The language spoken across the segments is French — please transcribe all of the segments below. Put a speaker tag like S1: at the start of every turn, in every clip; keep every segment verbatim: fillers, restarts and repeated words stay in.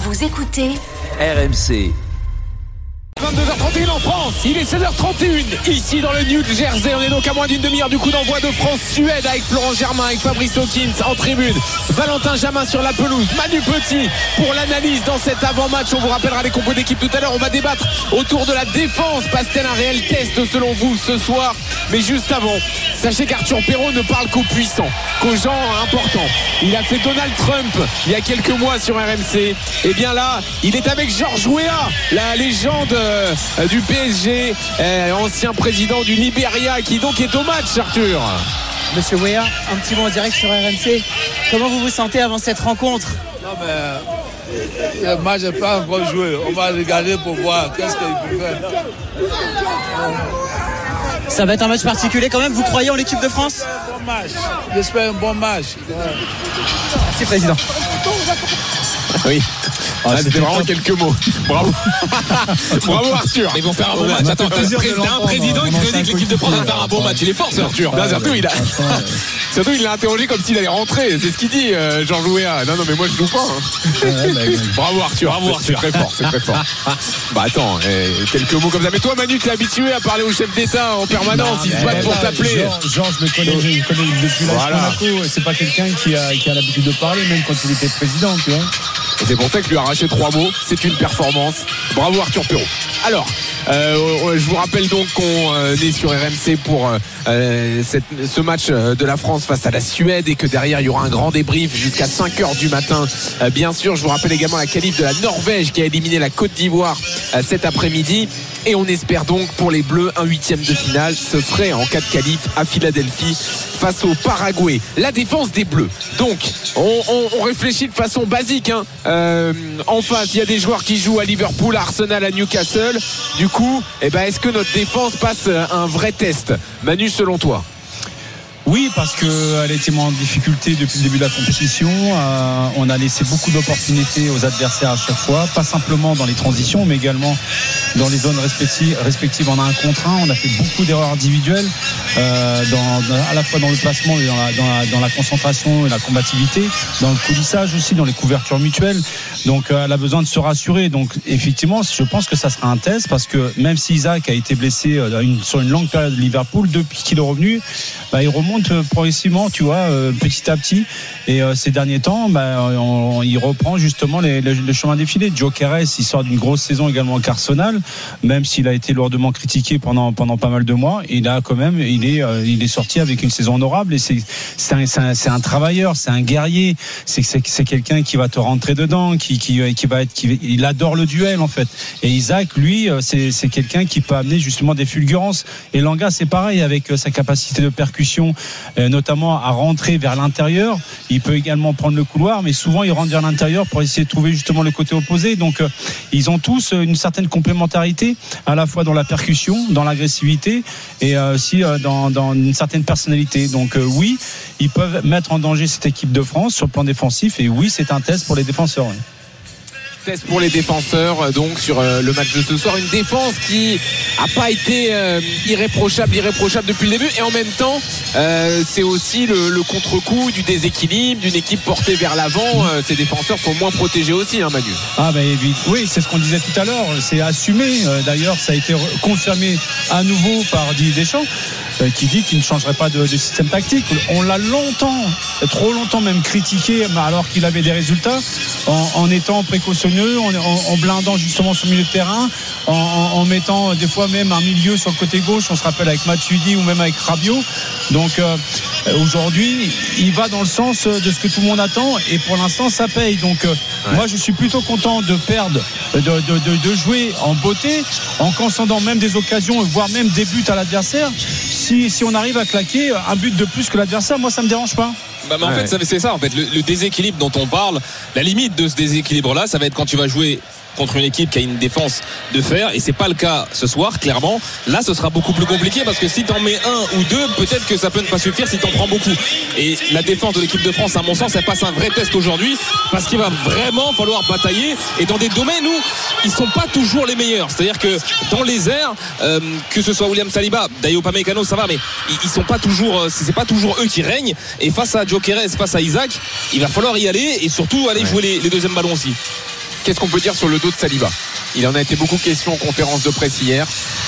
S1: Vous écoutez
S2: R M C.
S3: vingt-deux heures trente et une en France, il est seize heures trente et une ici dans le New Jersey. On est donc à moins d'une demi-heure du coup d'envoi de France-Suède avec Florent Germain, avec Fabrice Hawkins en tribune, Valentin Jamin sur la pelouse, Manu Petit pour l'analyse dans cet avant-match. On vous rappellera les compos d'équipe tout à l'heure. On va débattre autour de la défense. Passe-t-elle un réel test selon vous ce soir? Mais juste avant, sachez qu'Arthur Perrault ne parle qu'aux puissants, qu'aux gens importants. Il a fait Donald Trump il y a quelques mois sur R M C. Et bien là, il est avec Georges Weah, la légende euh, du P S G, euh, ancien président du Liberia, qui donc est au match, Arthur.
S4: Monsieur Weah, un petit mot en direct sur R M C. Comment vous vous sentez avant cette rencontre?
S5: Non mais le match n'est pas encore joué. On va regarder pour voir qu'est-ce qu'il peut faire.
S4: Ça va être un match particulier quand même. Vous croyez en l'équipe de France?
S5: Un bon match. J'espère un bon match.
S4: Merci président.
S3: Oui. Ah, c'était vraiment quelques mots. Bravo. Bravo Arthur.
S6: Ils vont faire un bon match. Attends, t'as un président qui te dit que l'équipe de France va faire un bon match. Il est fort, ce Arthur.
S3: Non, surtout, il a... surtout, il l'a interrogé comme s'il allait rentrer. C'est ce qu'il dit, euh, Georges Weah. Non, non, mais moi, je joue pas. Hein. Ouais, bah, bravo Arthur.
S6: Bravo Arthur.
S3: C'est très fort, c'est très fort. Bah attends, eh, quelques mots comme ça. Mais toi, Manu, t'es habitué à parler au chef d'État en permanence. Ils se battent pour t'appeler.
S7: Georges, je le connais, je le connais depuis l'âge
S3: Voilà.
S7: Monaco. C'est pas quelqu'un qui a, qui a l'habitude de parler, même quand il était président, tu vois.
S3: Et c'est pour ça que lui a arraché trois mots. C'est une performance. Bravo Arthur Perrault. Alors, euh, je vous rappelle donc qu'on euh, est sur R M C pour euh, cette, ce match de la France face à la Suède et que derrière il y aura un grand débrief jusqu'à cinq heures du matin. Euh, bien sûr, je vous rappelle également la qualif de la Norvège qui a éliminé la Côte d'Ivoire euh, cet après-midi. Et on espère donc pour les Bleus un huitième de finale. Ce serait en cas de qualif à Philadelphie face au Paraguay. La défense des Bleus. Donc, on, on, on réfléchit de façon basique. Hein. Euh, en face, il y a des joueurs qui jouent à Liverpool, à Arsenal, à Newcastle. Du coup, eh ben, est-ce que notre défense passe un vrai test? Manu, selon toi?
S7: Oui, parce qu'elle était en difficulté depuis le début de la compétition. Euh, on a laissé beaucoup d'opportunités aux adversaires à chaque fois, pas simplement dans les transitions, mais également dans les zones respectives, respectives en un contre un. On a fait beaucoup d'erreurs individuelles, euh, dans, dans, à la fois dans le placement et dans la, dans, la, dans la concentration et la combativité, dans le coulissage aussi, dans les couvertures mutuelles. Donc, euh, elle a besoin de se rassurer. Donc, effectivement, je pense que ça sera un test parce que même si Isaac a été blessé euh, une, sur une longue période de Liverpool, depuis qu'il est revenu, bah, il remonte progressivement, tu vois, euh, petit à petit. Et euh, ces derniers temps, bah, on, on, il reprend justement les, les, les chemins défilés. Gyökeres, il sort d'une grosse saison également avec Arsenal, même s'il a été lourdement critiqué pendant pendant pas mal de mois. Il a quand même, il est euh, il est sorti avec une saison honorable. Et c'est c'est un, c'est un, c'est un travailleur, c'est un guerrier. C'est c'est, c'est quelqu'un qui va te rentrer dedans, qui qui qui va être, qui il adore le duel en fait. Et Isaac, lui, c'est c'est quelqu'un qui peut amener justement des fulgurances. Et Langa, c'est pareil avec sa capacité de percussion, notamment à rentrer vers l'intérieur. Il peut également prendre le couloir, mais souvent il rentre vers l'intérieur pour essayer de trouver justement le côté opposé. Donc euh, ils ont tous une certaine complémentarité, à la fois dans la percussion, dans l'agressivité et euh, aussi euh, dans, dans une certaine personnalité. Donc euh, oui, ils peuvent mettre en danger cette équipe de France sur le plan défensif, et oui, c'est un test pour les défenseurs. Oui.
S3: Test pour les défenseurs donc sur euh, le match de ce soir, une défense qui a pas été euh, irréprochable irréprochable depuis le début, et en même temps euh, c'est aussi le, le contre-coup du déséquilibre d'une équipe portée vers l'avant. Euh, ces défenseurs sont moins protégés aussi, hein, Manu.
S7: Ah ben oui, c'est ce qu'on disait tout à l'heure, c'est assumé. Euh, d'ailleurs, ça a été confirmé à nouveau par Didier Deschamps, euh, qui dit qu'il ne changerait pas de, de système tactique. On l'a longtemps, trop longtemps même critiqué, alors qu'il avait des résultats, en, en étant précautionneux, En, en, en blindant justement son milieu de terrain, en, en, en mettant des fois même un milieu sur le côté gauche. On se rappelle avec Matuidi ou même avec Rabiot. Donc euh, aujourd'hui, il va dans le sens de ce que tout le monde attend, et pour l'instant ça paye. Donc euh, ouais. Moi je suis plutôt content de perdre, de, de, de, de jouer en beauté, en concédant même des occasions, voire même des buts à l'adversaire. Si, si on arrive à claquer un but de plus que l'adversaire, moi ça me dérange pas.
S6: Bah, mais en ouais. fait, c'est ça. En fait, le, le déséquilibre dont on parle, la limite de ce déséquilibre-là, ça va être quand tu vas jouer contre une équipe qui a une défense de fer, et c'est pas le cas ce soir, clairement. Là, ce sera beaucoup plus compliqué parce que si t'en mets un ou deux, peut-être que ça peut ne pas suffire si t'en prends beaucoup. Et la défense de l'équipe de France, à mon sens, elle passe un vrai test aujourd'hui parce qu'il va vraiment falloir batailler, et dans des domaines où ils sont pas toujours les meilleurs. C'est-à-dire que dans les airs, euh, que ce soit William Saliba, Dayot Upamecano, ça va, mais ils sont pas toujours, c'est pas toujours eux qui règnent. Et face à Gyökeres, face à Isaac, il va falloir y aller, et surtout aller ouais. jouer les, les deuxièmes ballons aussi.
S3: Qu'est-ce qu'on peut dire sur le dos de Saliba? Il en a été beaucoup question en conférence de presse hier.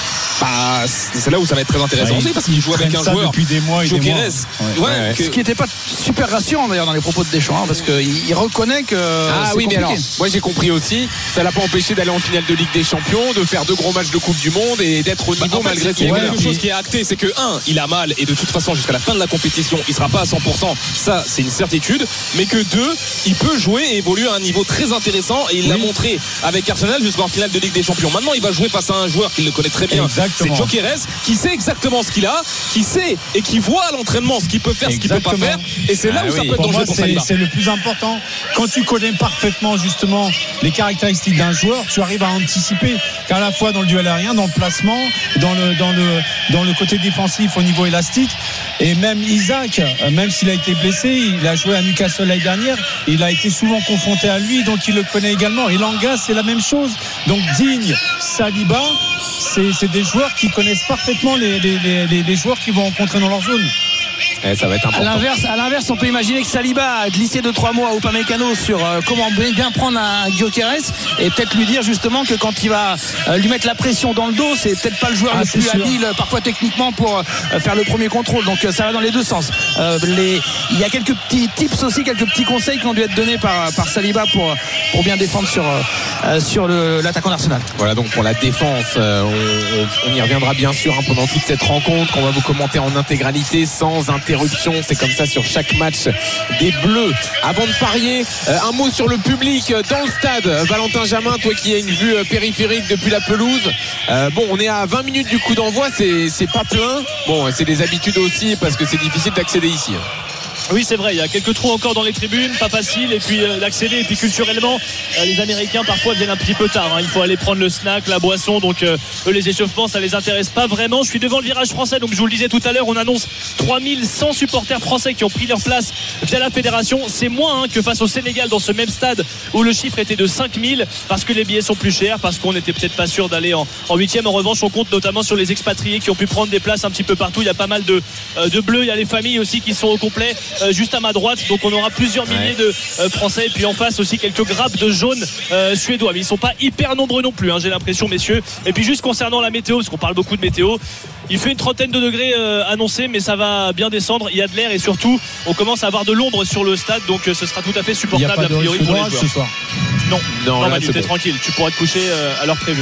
S6: Bah, c'est là où ça va être très intéressant
S7: Ouais,
S6: aussi parce qu'il joue avec un joueur
S7: depuis des mois et des mois.
S6: Ouais.
S3: Ouais, ouais.
S1: Ce qui n'était pas super rassurant d'ailleurs dans les propos de Deschamps, hein, parce qu'il il reconnaît que
S3: ah
S1: c'est
S3: oui,
S1: compliqué.
S3: mais alors moi j'ai compris aussi, ça l'a pas empêché d'aller en finale de Ligue des Champions, de faire deux gros matchs de Coupe du Monde et d'être au niveau
S6: bah, en fait,
S3: malgré
S6: il y a
S3: ses
S6: quelque chose qui est acté, c'est que un, il a mal et de toute façon jusqu'à la fin de la compétition il sera pas à cent pour cent, ça c'est une certitude, mais que deux, il peut jouer et évoluer à un niveau très intéressant et il l'a
S7: oui.
S6: montré avec Arsenal jusqu'en finale de Ligue des Champions. Maintenant il va jouer face à un joueur qu'il le connaît très bien.
S7: Exactement.
S6: C'est Gyökeres qui sait exactement ce qu'il a, qui sait et qui voit à l'entraînement ce qu'il peut faire, ce qu'il peut pas faire, et c'est là
S3: Ah
S6: où ça
S3: oui.
S6: peut être
S7: Pour moi,
S6: dangereux pour
S7: c'est,
S6: Saliba.
S7: c'est le plus important. Quand tu connais parfaitement justement les caractéristiques d'un joueur, tu arrives à anticiper qu'à la fois dans le duel aérien, dans le placement, dans le dans le dans le côté défensif au niveau élastique. Et même Isaac, même s'il a été blessé, il a joué à Newcastle l'année dernière, il a été souvent confronté à lui, donc il le connaît également. Et Langa, c'est la même chose. Donc Digne, Saliba, c'est, c'est des joueurs qui connaissent parfaitement les, les, les, les joueurs qu'ils vont rencontrer dans leur zone.
S3: Eh, ça va être
S1: À
S3: important.
S1: l'inverse, à l'inverse, on peut imaginer que Saliba a glissé de trois mois à Upamecano sur euh, comment bien prendre un Gyökeres et peut-être lui dire justement que quand il va euh, lui mettre la pression dans le dos, c'est peut-être pas le joueur
S7: Ah,
S1: le
S7: c'est
S1: plus
S7: sûr.
S1: habile euh, parfois techniquement pour euh, faire le premier contrôle. Donc euh, ça va dans les deux sens. Euh, les, il y a quelques petits tips aussi, quelques petits conseils qui ont dû être donnés par, par Saliba pour, pour bien défendre sur, euh, sur le, l'attaquant d'Arsenal.
S3: Voilà donc pour la défense, euh, on, on, on y reviendra bien sûr hein, pendant toute cette rencontre qu'on va vous commenter en intégralité sans interruption. C'est comme ça sur chaque match des Bleus. Avant de parier, euh, un mot sur le public dans le stade. Valentin Jamin, toi qui as une vue euh, périphérique depuis la pelouse. Euh, bon, on est à vingt minutes du coup d'envoi, c'est, c'est pas plein. Bon, c'est des habitudes aussi parce que c'est difficile d'accéder ici.
S2: Oui, c'est vrai, il y a quelques trous encore dans les tribunes, pas facile, et puis euh, d'accéder, et puis culturellement euh, les Américains parfois viennent un petit peu tard, hein. Il faut aller prendre le snack, la boisson, donc euh, eux les échauffements ça les intéresse pas vraiment. Je suis devant le virage français, donc je vous le disais tout à l'heure, on annonce trois mille cent supporters français qui ont pris leur place via la fédération. C'est moins hein, que face au Sénégal dans ce même stade où le chiffre était de cinq mille, parce que les billets sont plus chers, parce qu'on n'était peut-être pas sûr d'aller en, en huitième. En revanche, on compte notamment sur les expatriés qui ont pu prendre des places un petit peu partout. Il y a pas mal de, euh, de bleus, il y a les familles aussi qui sont au complet euh, juste à ma droite, donc on aura plusieurs milliers de euh, Français, et puis en face aussi quelques grappes de jaunes euh, suédois, mais ils sont pas hyper nombreux non plus hein, j'ai l'impression, messieurs. Et puis juste concernant la météo, parce qu'on parle beaucoup de météo, il fait une trentaine de degrés euh, annoncés, mais ça va bien descendre, il y a de l'air et surtout on commence à avoir de l'ombre sur le stade, donc euh, ce sera tout à fait
S7: Il n'y a
S2: supportable
S7: pas
S2: a
S7: de
S2: priori
S7: risque
S2: pour les
S7: d'orage
S2: joueurs.
S7: ce soir.
S2: Non,
S3: Non,
S2: non
S3: là,
S2: Manu,
S3: c'est
S2: t'es
S3: bon.
S2: tranquille, tu pourras te coucher euh, à l'heure prévue.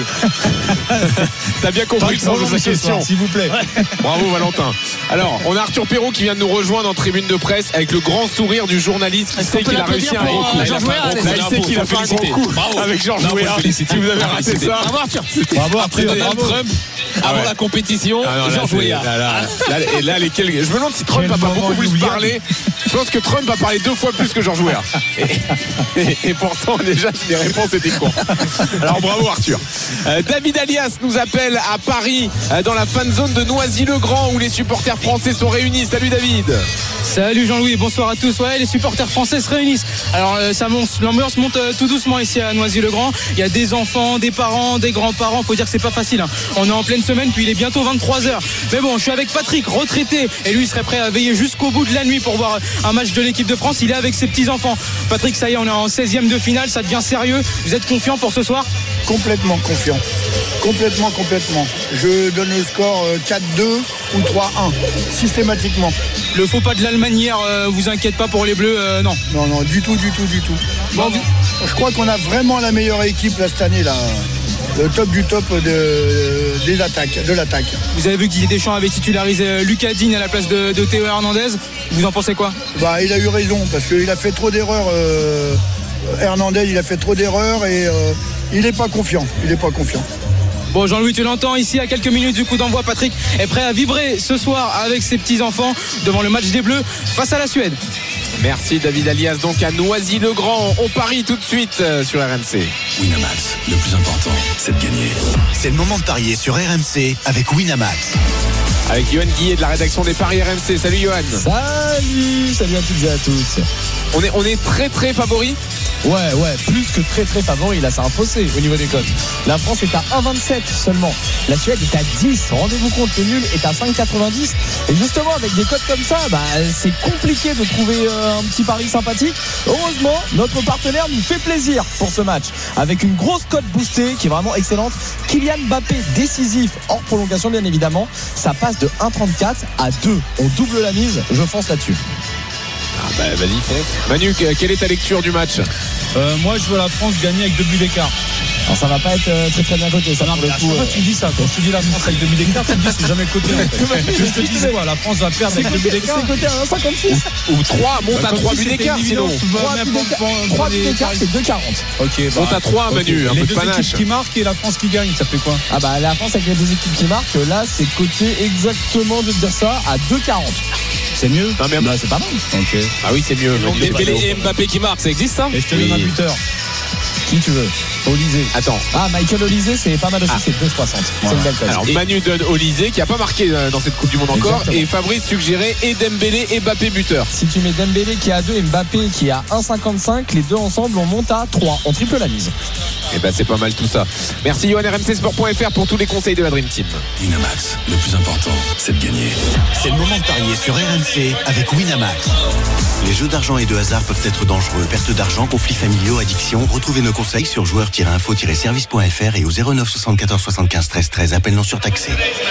S3: T'as bien compris le sens de sa question.
S7: S'il vous plaît.
S3: Bravo Valentin. Alors, on a Arthur Perrault qui vient de nous rejoindre en tribune de presse avec le grand sourire du journaliste qui
S1: Est-ce
S3: sait
S1: qu'on peut
S3: qu'il a réussi un
S1: l'applaudir
S3: gros
S1: pour,
S3: coup.
S1: euh,
S3: Là, il a
S1: Georges
S3: fait un
S1: Weah,
S3: gros coup. Là, il sait qu'il a fait un gros coup
S6: Bravo.
S3: avec Georges
S6: Là, faut le
S3: Weah.
S6: féliciter.
S3: Si vous avez
S6: Faut le
S3: raté
S6: féliciter.
S3: ça.
S1: Bravo Arthur.
S7: Bravo,
S6: Après
S7: bravo.
S6: Donald Trump, avant
S3: ouais.
S6: la compétition,
S3: Ah non, là,
S6: Georges
S3: c'est-
S6: Weah.
S3: là, là, là, et là, les quel- je me demande si Trump
S7: Quel
S3: n'a pas
S7: moment
S3: beaucoup plus
S7: inoubliable.
S3: parlé. Je pense que Trump a parlé deux fois plus que Georges Weah. Et, et- et pourtant, déjà, les réponses étaient courtes. Alors, bravo Arthur. Euh, David Alias nous appelle à Paris, euh, dans la fan zone de Noisy-le-Grand, où les supporters français sont réunis. Salut David.
S8: Salut Jean-Louis, bonsoir à tous. Ouais, les supporters français se réunissent. Alors euh, ça monte, l'ambiance monte euh, tout doucement ici à Noisy-le-Grand. Il y a des enfants, des parents, des grands-parents. Faut dire que c'est pas facile, hein. On est en pleine semaine, puis il est bientôt vingt-trois heures. Mais bon, je suis avec Patrick, retraité, et lui il serait prêt à veiller jusqu'au bout de la nuit pour voir un match de l'équipe de France. Il est avec ses petits enfants. Patrick, ça y est, on est en seizième de finale, ça devient sérieux. Vous êtes confiant pour ce soir?
S9: Complètement confiant. Complètement, complètement. Je donne le score euh, quatre deux ou trois un, systématiquement.
S8: Le faux pas de l'Allemagne hier, euh, vous inquiète pas pour les Bleus, euh, non.
S9: Non, non, du tout, du tout, du tout.
S8: Bon,
S9: Non, je crois qu'on a vraiment la meilleure équipe là, cette année, là. Le top du top de, des attaques, de l'attaque.
S8: Vous avez vu que Didier Deschamps avait titularisé euh, Lucas Digne à la place de, de Théo Hernandez. Vous en pensez quoi?
S9: Bah, il a eu raison, parce qu'il a fait trop d'erreurs. euh, Hernandez, il a fait trop d'erreurs et euh, il n'est pas confiant. Il n'est pas confiant.
S8: Bon, Jean-Louis, tu l'entends ici à quelques minutes du coup d'envoi. Patrick est prêt à vibrer ce soir avec ses petits-enfants devant le match des Bleus face à la Suède.
S3: Merci David Alias, donc à Noisy-le-Grand. On parie tout de suite euh, sur R M C.
S10: Winamax, le plus important, c'est de gagner. C'est le moment de parier sur R M C avec Winamax.
S3: Avec Johan Guillet de la rédaction des Paris R M C. Salut Johan.
S7: Salut, salut à toutes et à tous.
S3: On est, on est très très favoris.
S11: Ouais, ouais, plus que très très favori. Là, c'est un fossé au niveau des cotes. La France est à un virgule vingt-sept seulement. La Suède est à dix. Rendez-vous compte, le nul est à cinq virgule quatre-vingt-dix. Et justement, avec des cotes comme ça, bah, c'est compliqué de trouver euh, un petit pari sympathique. Heureusement, notre partenaire nous fait plaisir pour ce match. Avec une grosse cote boostée qui est vraiment excellente. Kylian Mbappé décisif, hors prolongation bien évidemment. Ça passe de un virgule trente-quatre à deux. On double la mise. Je fonce là-dessus.
S3: Ah bah vas-y fonce. Manu, quelle est ta lecture du match?
S7: euh, Moi je vois la France gagner avec deux buts d'écart.
S11: Alors ça va pas être euh, très très bien coté ça.
S7: Non,
S11: pour le coup,
S7: euh... tu dis ça, quand je te dis la France avec deux buts d'écart, tu me dis c'est jamais coté en fait. Je te dis quoi, la France va perdre avec deux buts d'écart.
S11: C'est coté à un virgule cinquante-six.
S3: Ou, ou trois, monte
S7: bah,
S3: à trois buts d'écart sinon.
S11: trois buts d'écart c'est deux virgule quarante.
S7: Ok, bah,
S3: monte à trois Manu, okay. Un
S7: les
S3: peu de panache.
S7: Les deux équipes qui marquent et la France qui gagne, ça fait quoi?
S11: Ah bah la France avec les deux équipes qui marquent, là c'est coté exactement, de dire ça, à deux virgule quarante. C'est mieux?
S3: Non mais
S11: bah, c'est pas mal.
S7: Ok.
S3: Ah oui c'est mieux.
S6: Donc Dembélé et Mbappé qui marquent, ça existe ça?
S7: Et je te donne un buteur.
S11: Qui tu veux? Olysée.
S3: Attends.
S11: Ah, Michael Olysée, c'est pas mal aussi, ah. C'est deux virgule soixante. Voilà. C'est une belle cote.
S3: Alors, Manu donne Olysée, qui n'a pas marqué dans cette Coupe du Monde encore. Exactement. Et Fabrice suggérait et Dembélé et Mbappé buteur.
S11: Si tu mets Dembélé qui est à deux et Mbappé qui est à un virgule cinquante-cinq, les deux ensemble, on monte à trois. On triple la mise.
S3: Et ben, c'est pas mal tout ça. Merci, Johan, R M C Sport point F R pour tous les conseils de la Dream Team.
S10: Winamax, le plus important, c'est de gagner. C'est le moment de parier sur R M C avec Winamax. Les jeux d'argent et de hasard peuvent être dangereux. Perte d'argent, conflits familiaux, addiction. Retrouvez nos conseils sur joueurs tiret info tiret service point F R et au zéro neuf soixante-quatorze soixante-quinze treize treize. Appel non surtaxé.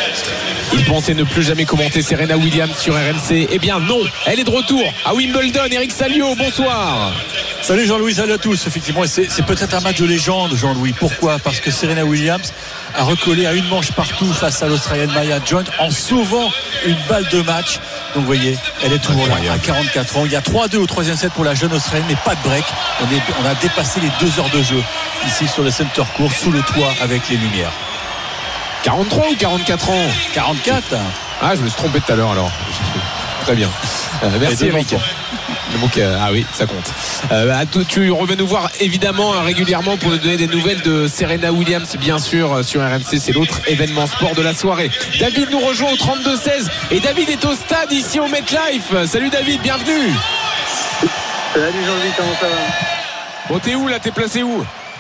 S3: Il pensait ne plus jamais commenter Serena Williams sur R M C. Eh bien non, elle est de retour à Wimbledon. Eric Salio, bonsoir.
S12: Salut Jean-Louis, salut à tous. Effectivement, c'est, c'est peut-être un match de légende, Jean-Louis. Pourquoi? Parce que Serena Williams a recollé à une manche partout face à l'Australienne Maya Jones en sauvant une balle de match. Donc vous voyez, elle est toujours là à quarante-quatre ans. Il y a trois à deux au troisième set pour la jeune Australienne, mais pas de break. On, est, on a dépassé les deux heures de jeu ici sur le center court, sous le toit avec les lumières.
S3: quarante-trois ou quarante-quatre ans?
S12: quarante-quatre.
S3: Ah, je me suis trompé tout à l'heure alors. Très bien. Euh, merci Eric. Donc, euh, ah oui, ça compte. Euh, tu reviens nous voir évidemment régulièrement pour nous donner des nouvelles de Serena Williams, bien sûr, sur R M C. C'est l'autre événement sport de la soirée. David nous rejoint au trente-deux seize et David est au stade ici au MetLife. Salut David, bienvenue.
S13: Salut Jean-Louis, comment ça va?
S3: Bon, t'es où là? T'es placé où?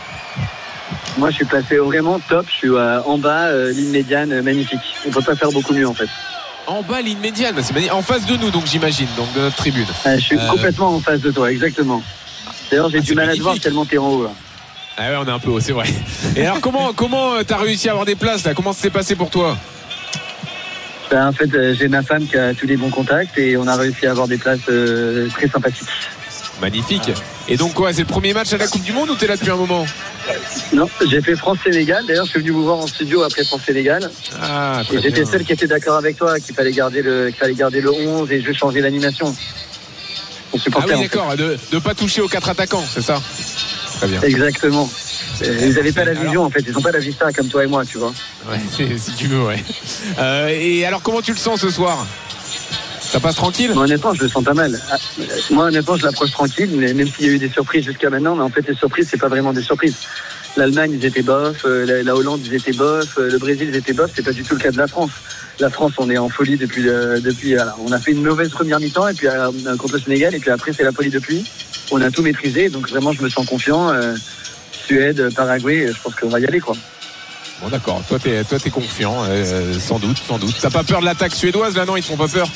S13: Moi, je suis placé vraiment top. Je suis euh, en bas, euh, ligne médiane, euh, magnifique. On peut pas faire beaucoup mieux en fait.
S3: En bas, ligne médiane, c'est magnifique. En face de nous, donc j'imagine, donc de notre tribune.
S13: Euh, je suis
S3: euh...
S13: complètement en face de toi, exactement. D'ailleurs, j'ai ah, du mal magnifique. À te voir tellement t'es en haut là.
S3: Ah ouais, on est un peu haut, c'est vrai. Et alors, comment comment t'as réussi à avoir des places là? Comment ça s'est passé pour toi?
S13: Ben, en fait, euh, j'ai ma femme qui a tous les bons contacts et on a réussi à avoir des places euh, très sympathiques.
S3: Magnifique. Et donc quoi, c'est le premier match à la Coupe du Monde ou t'es là depuis un moment?
S13: Non, j'ai fait France-Sénégal. D'ailleurs, je suis venu vous voir en studio après France-Sénégal.
S3: Ah,
S13: et j'étais bien. Seul qui était d'accord avec toi, qu'il fallait garder le, qu'il fallait garder le onze et je vais changer l'animation.
S3: Ah oui, d'accord, en fait. de ne pas toucher aux quatre attaquants, c'est ça? Très bien.
S13: Exactement. Ils n'avaient pas la vision alors... en fait, ils n'ont pas la vista comme toi et moi, tu vois.
S3: Ouais, si tu veux, ouais. Euh, et alors, comment tu le sens ce soir? Ça passe tranquille?
S13: Moi, honnêtement, je le sens pas mal. Moi, honnêtement, je l'approche tranquille, mais même s'il y a eu des surprises jusqu'à maintenant, mais en fait, les surprises, c'est pas vraiment des surprises. L'Allemagne, ils étaient bof, la, la Hollande, ils étaient bof, le Brésil, ils étaient bof, c'est pas du tout le cas de la France. La France, on est en folie depuis, euh, depuis, alors, on a fait une mauvaise première mi-temps, et puis euh, contre le Sénégal, et puis après, c'est la folie depuis. On a tout maîtrisé, donc vraiment, je me sens confiant. Euh, Suède, Paraguay, je pense qu'on va y aller, quoi.
S3: Bon, d'accord. Toi, t'es, toi, t'es confiant, euh, sans doute, sans doute. T'as pas peur de l'attaque suédoise, là, non? Ils te font pas peur?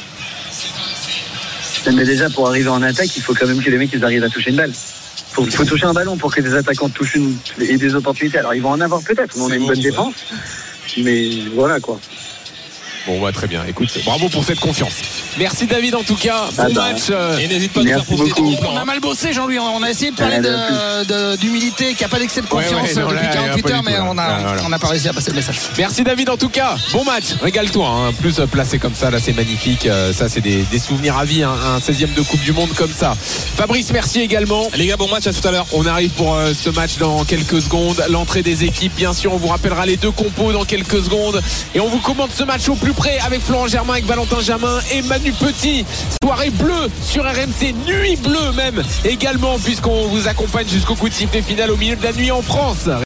S13: Mais déjà, pour arriver en attaque, il faut quand même que les mecs ils arrivent à toucher une balle. Il faut, faut toucher un ballon pour que les attaquants touchent une, et des opportunités. Alors, ils vont en avoir peut-être. On a une bonne défense. Mais voilà, quoi.
S3: Bon, bah, très bien. Écoute, bravo pour cette confiance. Merci David en tout cas. Bon ah bah, match. Euh,
S6: et n'hésite pas à nous faire profiter
S1: de ton On a mal bossé, Jean-Louis. On a essayé de parler de, de, d'humilité, qu'il n'y a pas d'excès de confiance ouais, ouais, non, depuis là, quarante-huit heures, mais on n'a voilà. pas réussi à passer le message.
S3: Merci David en tout cas. Bon match. Régale-toi. Hein. Plus placé comme ça, là c'est magnifique. Euh, ça c'est des, des souvenirs à vie. Hein. Un seizième de Coupe du Monde comme ça. Fabrice, merci également.
S6: Les gars, bon match, à tout à l'heure.
S3: On arrive pour euh, ce match dans quelques secondes. L'entrée des équipes, bien sûr. On vous rappellera les deux compos dans quelques secondes. Et on vous commente ce match au plus près avec Florent Germain, avec Valentin Jamin et Manu Petit. Soirée bleue sur R M C, nuit bleue même également, puisqu'on vous accompagne jusqu'au coup de sifflet final au milieu de la nuit en France.